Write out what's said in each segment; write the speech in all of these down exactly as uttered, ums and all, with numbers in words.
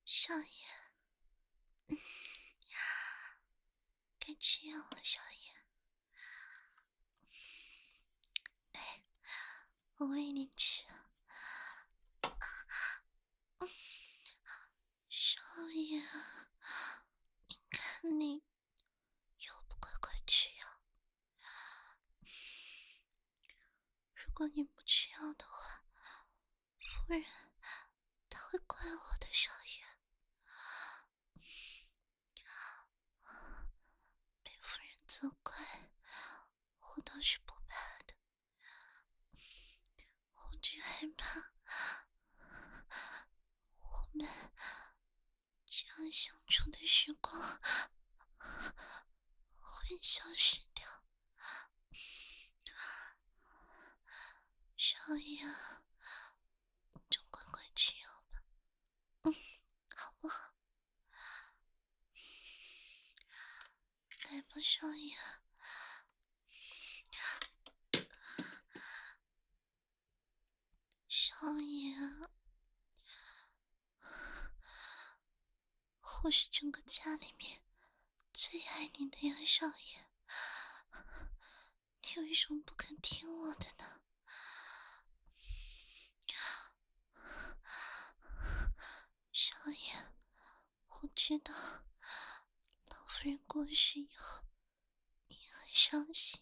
少爷，该吃药了，少爷。来，我喂你吃。少爷，你看你又不乖乖吃药。如果你不吃药的话，夫人她会怪我的，少爷。被夫人责怪，我倒是不怕的，我只害怕我们这样相处的时光会消失掉。少爷，你就乖乖吃药吧，嗯，好不好？来吧，少爷。少爷，我是整个家里面最爱你的呀，少爷。你为什么不肯听我的呢？少爷，我知道老夫人过世以后你很伤心，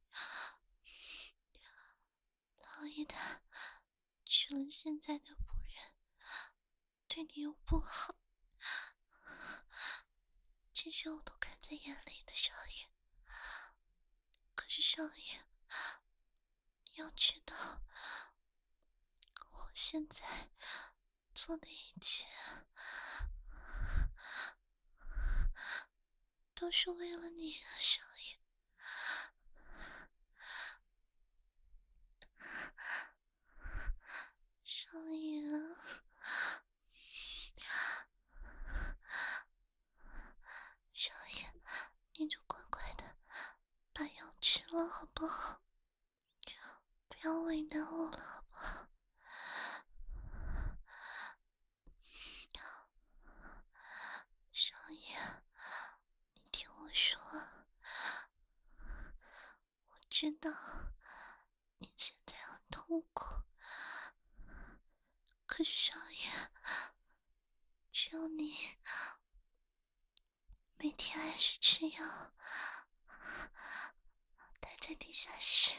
老爷他娶了现在的夫人，对你又不好，这些我都看在眼里的，少爷。可是少爷，你要知道，我现在做的一切都是为了你啊，少爷。少爷，少爷，你就乖乖的把药吃了，好不好？不要为难我了，好不好？少爷，你听我说，我知道你现在很痛苦，可是少爷，只有你每天还是吃药，待在地下室，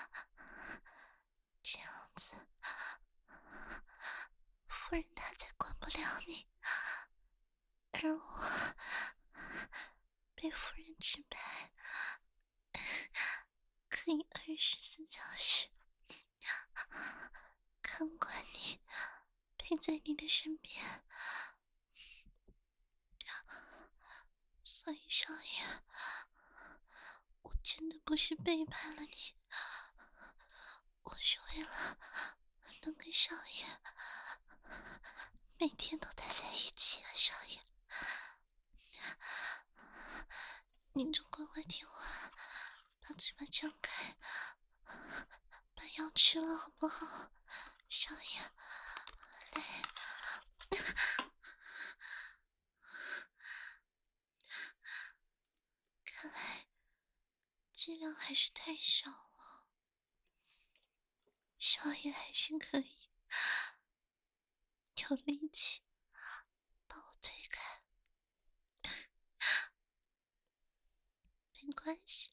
这样子夫人她才管不了你，而我被夫人指派，可以二十四小时看管你，陪在你的身边。所以少爷，我真的不是背叛了你，我是为了能跟少爷每天都待在一起啊，少爷。您就乖乖听话，把嘴巴张开，把药吃了，好不好？少爷，来。看来剂量还是太少了，少爷还是可以有力气把我推开。没关系，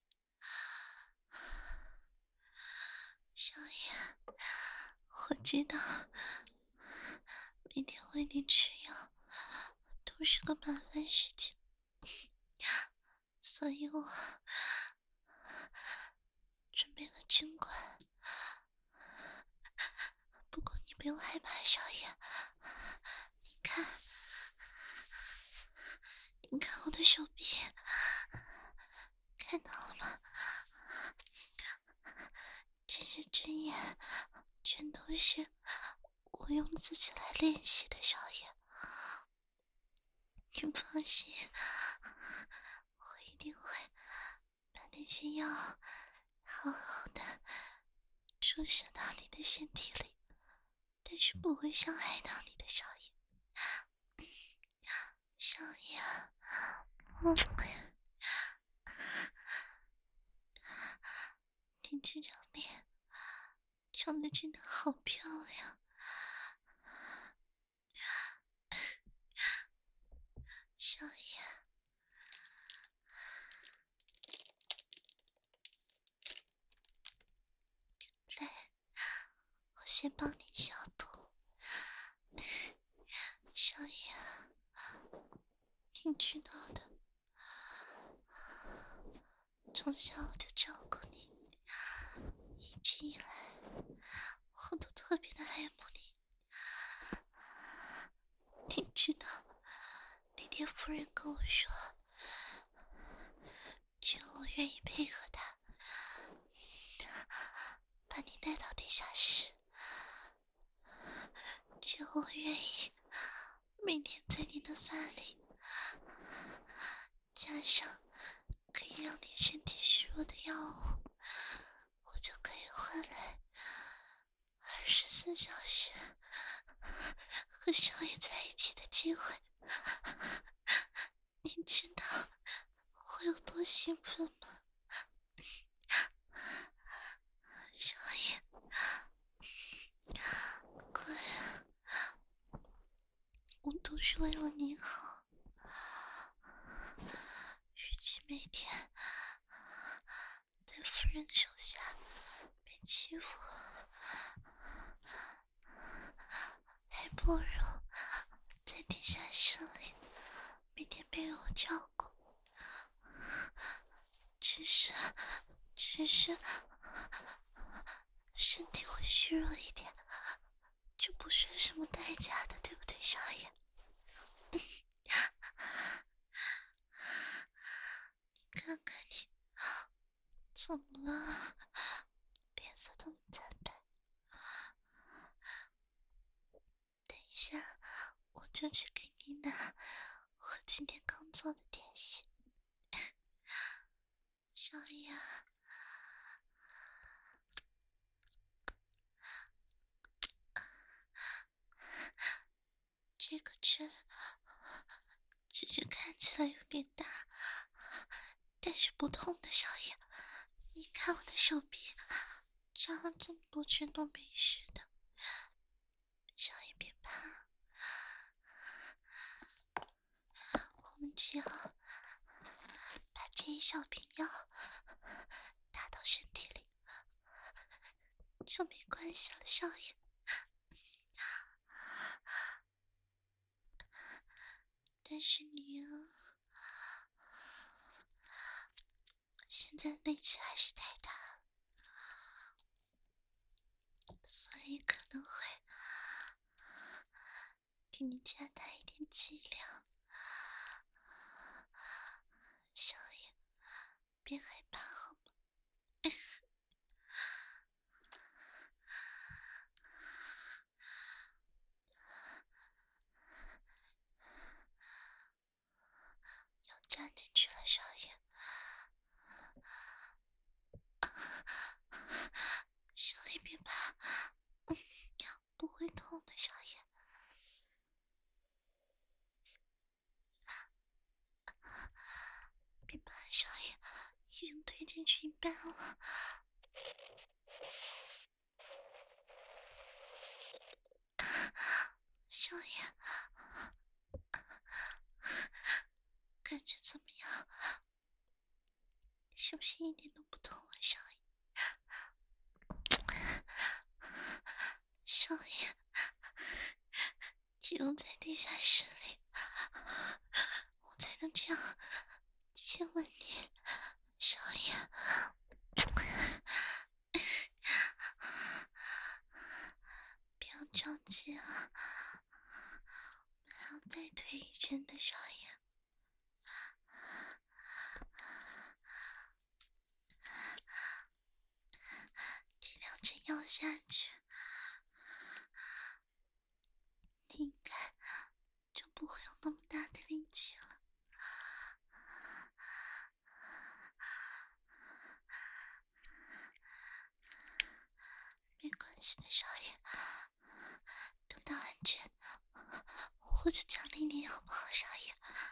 少爷，我知道每天喂你吃药都是个麻烦事情，所以我准备了针管。不过你不用害怕，少爷，你看，你看我的手臂，看到了吗？这些针眼全都是我用自己来练习的，少爷。你放心，我一定会把那些药好好的注射到你的身体里，但是不会伤害到你的，少爷。 先帮你消毒。少爷，你知道的，从小我就照顾你，一直以来我都特别的爱慕你。你知道，你爹夫人跟我说，只要我愿意配合他，把你带到地下室，只要我愿意每天在你的饭里加上可以让你身体虚弱的药物，我就可以换来二十四小时和少爷在一起的机会。你知道我有多兴奋吗？少爷，乖啊，我都是为了你好。与其每天在夫人手下被欺负，还不如在地下室里每天被我照顾。只是，只是身体会虚弱一点，这不算什么代价的，对不对，少爷？你看看你，怎么了？脸色这么惨白。等一下，我就去给你拿我今天刚做的点心。少爷，这个针只是看起来有点大，但是不痛的。少爷，你看我的手臂扎了这么多圈都没事的。少爷别怕，我们只要把这一小瓶药打到身体里就没关系了。少爷，但是你啊，现在力气还是太大了，所以可能会给你加大一点剂量。少爷，别害怕好吗？要扎进去了，少爷。少爷别怕，不会痛的，少爷。别怕，少爷，已经推进去一半了。少爷，感觉怎么样？是不是一点都不痛啊，少爷？少爷，只有在地下室里，我才能这样亲吻你，少爷。不要着急啊，我还要再推一针的，少爷。这两针药下去，你应该就不会有那么大的力气了。没关系的，少爷，等打完针，我就奖励你好不好，少爷？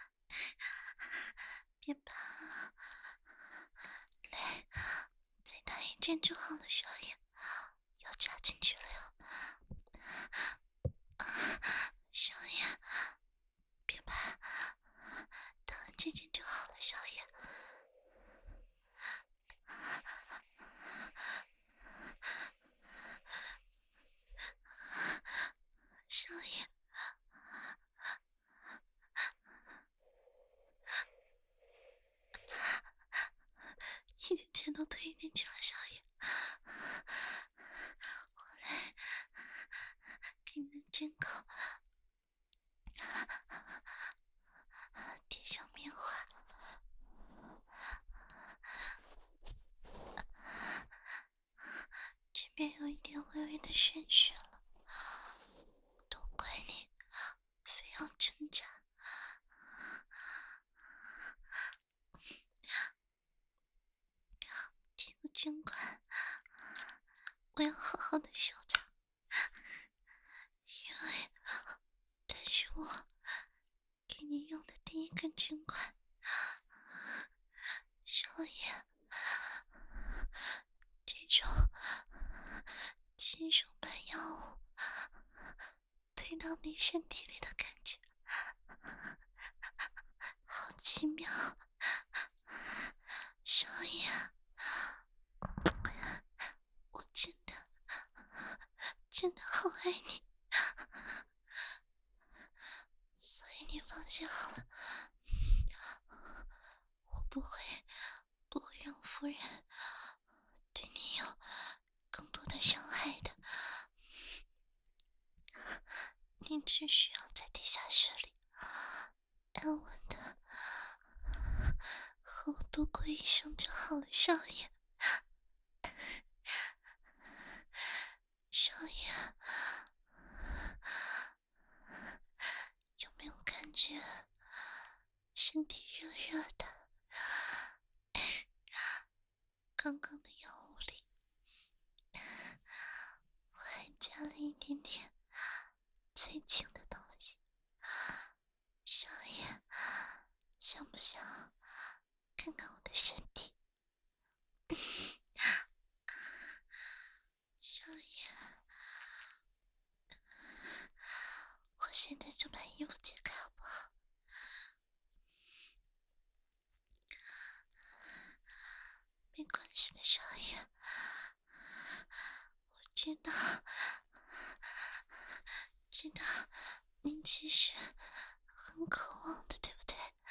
别怕，来，再打一针就好了，少爷。要扎进去了哟。少爷，别怕，打完这针就好了，少爷。 已经全都推进去了，少爷。我来给你的针口贴上棉花，这边有一点微微的渗血了，都怪你非要挣扎。这个针管我要好好的收藏，因为这是我给你用的第一根针管。少爷，这种亲手把药物推到你身体里的感觉好奇妙。少爷，我真的真的好爱你，所以你放心好了，我不会不会让夫人对你有更多的伤害的。你只需要在地下室里安稳的和我度过一生就好了，少爷。少爷，有没有感觉身体热热的？刚刚的药物里我还加了一点点催情的东西，少爷想不想看看我的身体？少爷，我现在就把衣服解开好不好？没关系的，少爷，我知道知道您其实很渴望的，对不对？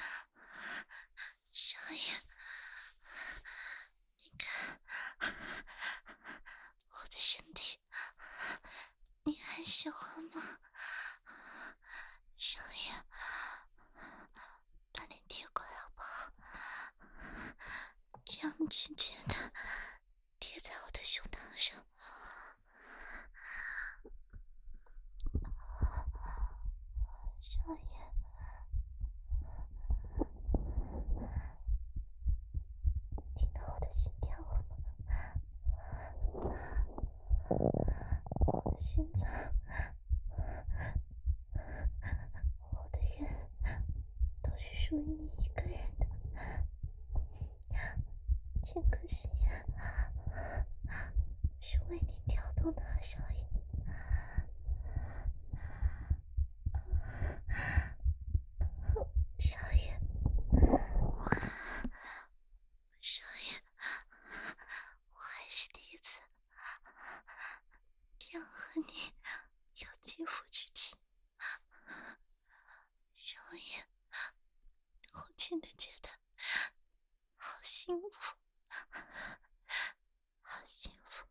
少爷，你看我的身体你还喜欢吗？少爷，把脸贴过来好不好？这样直接的贴在我的胸膛上。少爷，听到我的心跳了吗？我的心脏，我的人都是属于你一个人的，这颗心是为你跳动的，少爷。少爷，少爷，我还是第一次这样和你有肌肤之亲。少爷，我真的觉得好幸福，好幸福。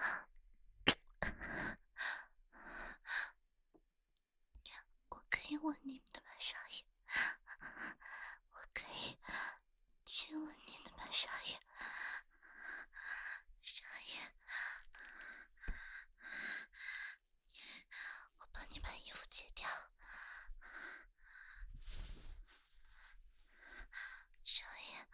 我可以吻你的吗，少爷？我可以亲吻你的吗，少爷？少爷，我帮你把衣服解掉。少爷，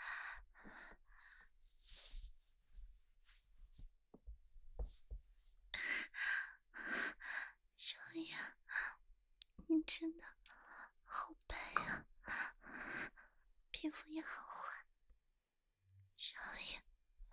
少爷，你真的好白呀，皮肤也好滑。少爷，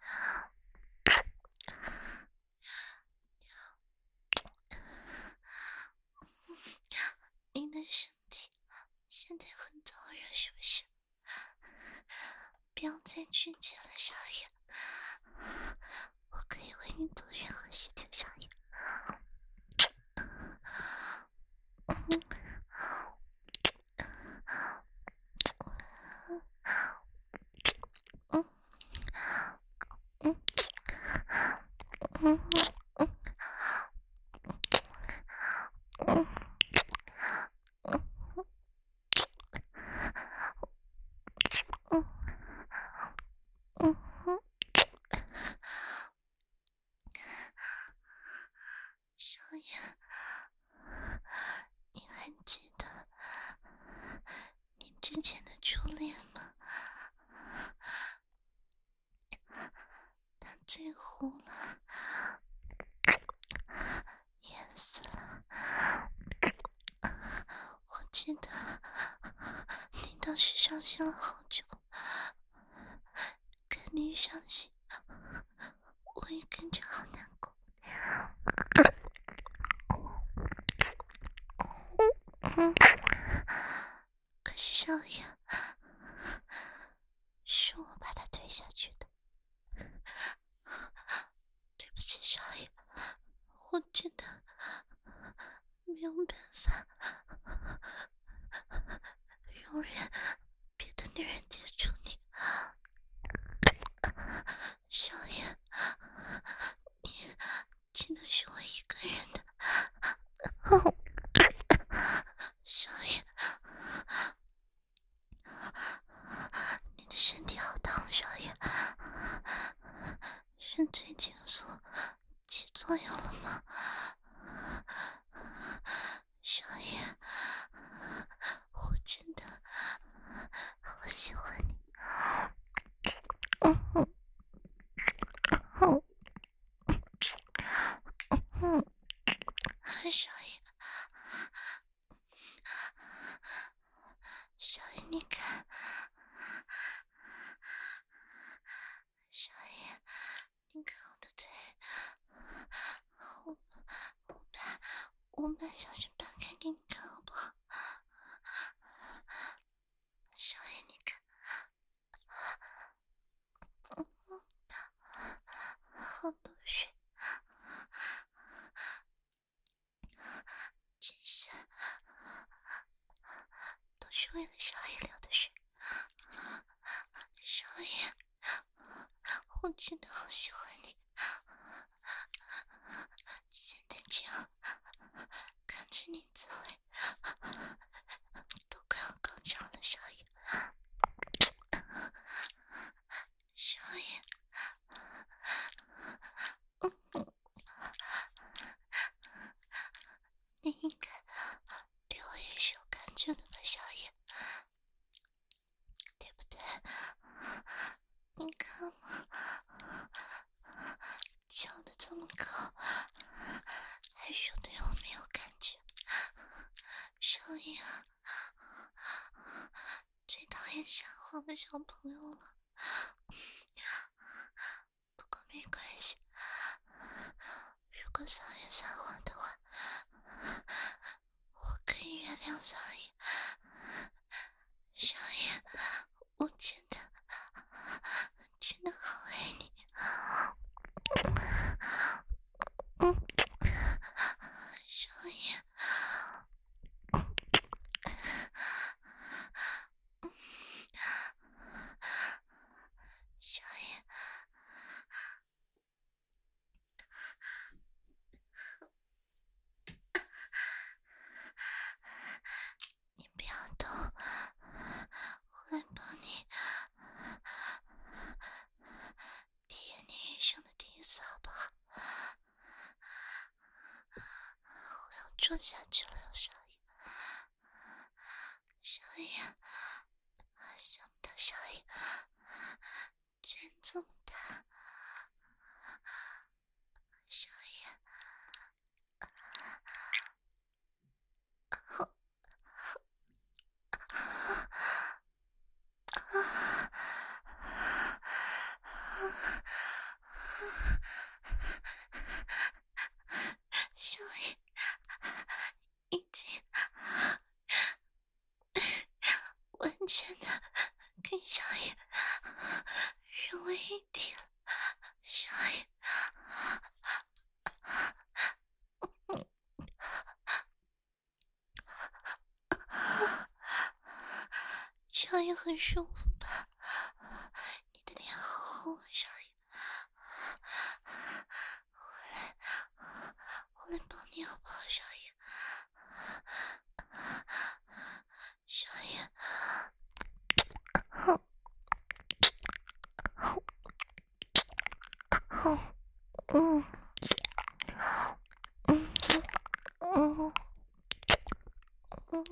您的身体现在很燥热，是不是？不要再拒绝了，少爷。我可以为你做任何事情，少爷。嗯， 记得你当时伤心了好久，看你伤心，我也跟着好难过。可是少爷，是我把他推下去的，对不起少爷，我真的没有办法容忍别的女人接触你。少爷，你真的是我一个人的。少爷，你的身体好烫，少爷，是最近素起作用了吗？少爷，我真的好喜欢你。嗯嗯嗯嗯，少爷，少爷，你看，少爷，你看我的腿，我我把我把小心扒开给你看好不好？少爷，你看，嗯嗯，好多水，这些都是为了少爷流的水。少爷，我真的好喜欢你。现在这样看着你滋味，都快要高潮了，少爷。少爷，嗯嗯，你应该对我也是有感觉的吧，少爷？对不对？你看嘛，翘得这么高，还说对我没有感觉。少爷啊，最讨厌撒谎的小朋友了。不过没关系，如果少爷撒谎的话，我可以原谅少爷。少爷，我真的真的好爱你。嗯，少爷，少爷，你不要动，我来帮你体验你人生的第一次，好不好？我要坐下去了，少爷。少爷，想不到少爷居然这么大。少爷，少爷已经完全的跟少爷融为一体了。少爷，少爷很舒服吧？你的脸好红啊，少爷。我来，我来帮你好不好，少爷？少爷，嗯嗯嗯嗯，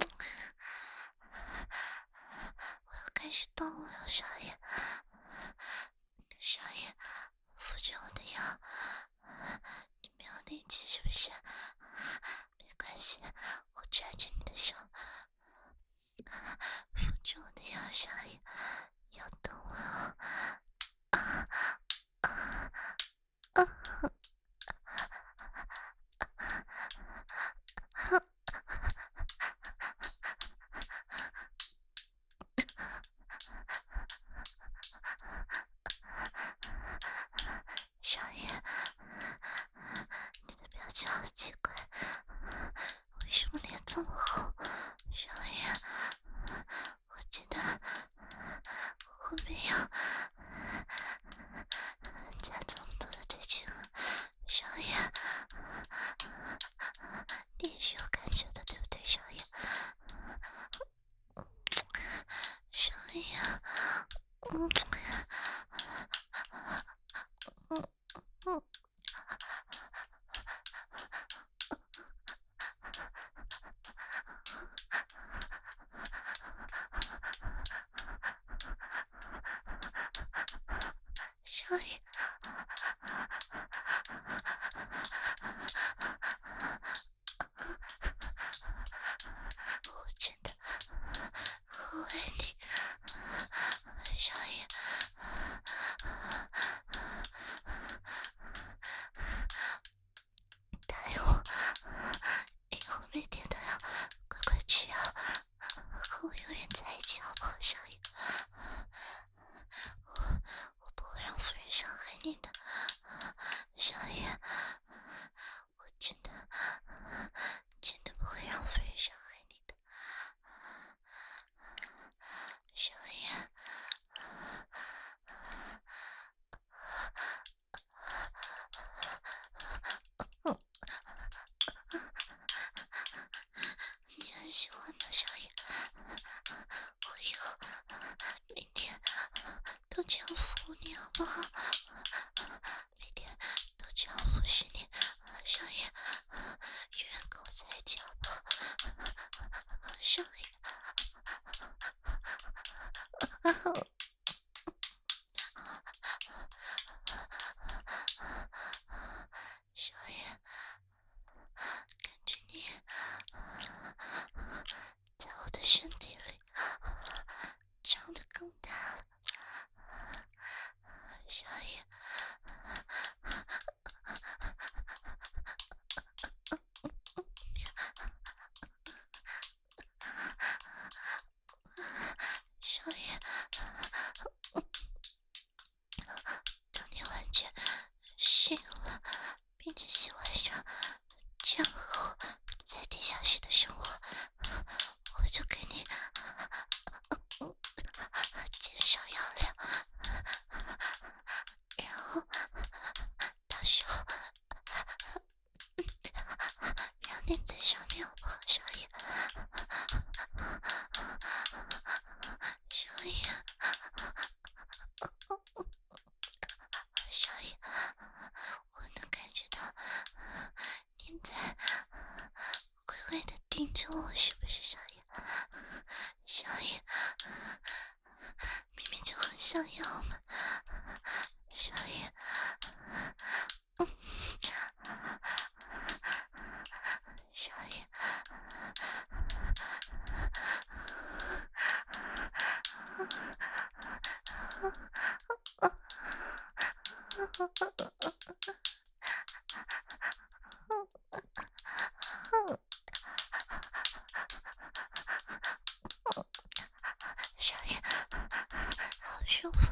我要开始动了，少爷。少爷，扶着我的腰，你没有力气是不是？没关系，我抓着你的手， 少爷，我真的好爱你，少爷。答应我，以后每天都要乖乖吃药，和我永远在一起，好不好，少爷？我我不会让夫人伤害你的，少爷。我真的真的不会让夫人伤害你的，少爷。你很喜欢吗，少爷？我以后每天都这样服务你，好不好？每天都这样服侍你，少爷，永远跟我在一起，好不好？少爷。少爷，感觉你在我的身体里长得更大了，少爷。少爷，等你完全适应了，并且喜欢上这样和我在地下室的生活，我就给你减少药量，然后到时候让你在上面，好不好，少爷？少爷，少爷，我能感觉到你在微微的盯着我，是不是，少爷？少爷，明明就很想要嘛，少爷。少爷，少爷，好舒服。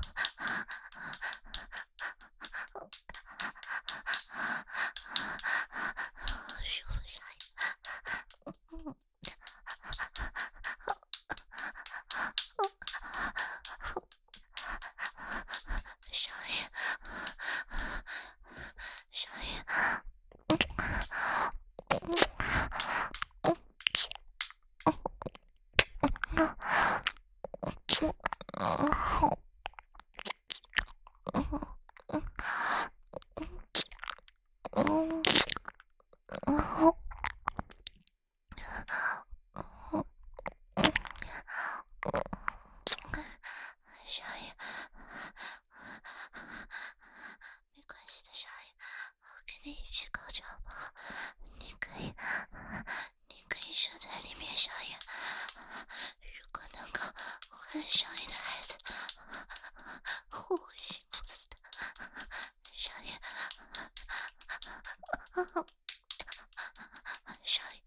好舒服，少爷。少爷，少爷。少爷，没关系的，少爷，我跟你一起搞就好不好？你可以，你可以射在里面，少爷。如果能够怀了少爷的孩子，我会幸福死的，少爷。少爷。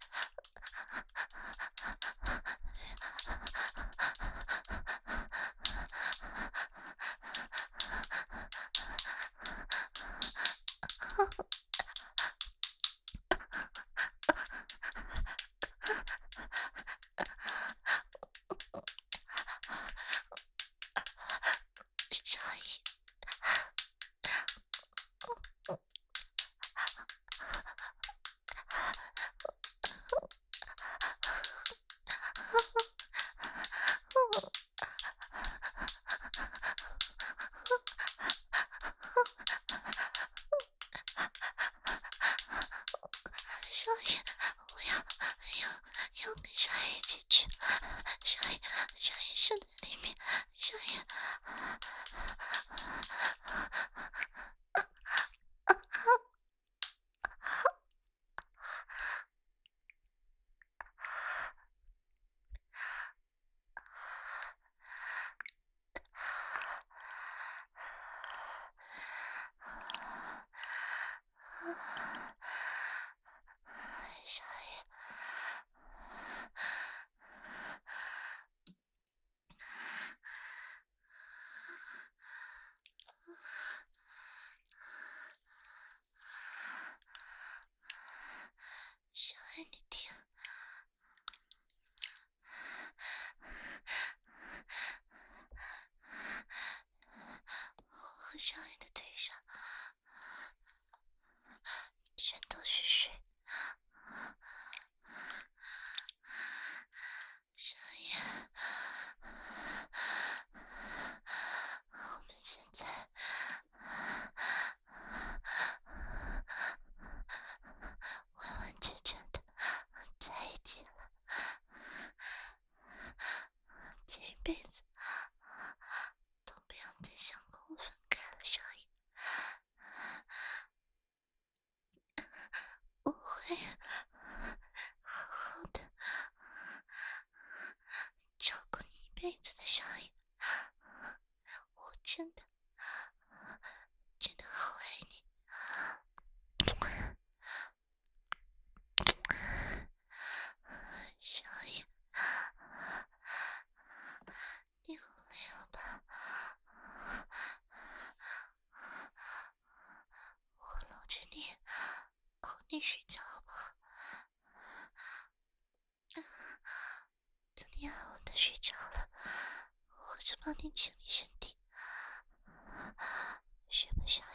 你安稳的睡着了，我就帮你清理身体，睡不着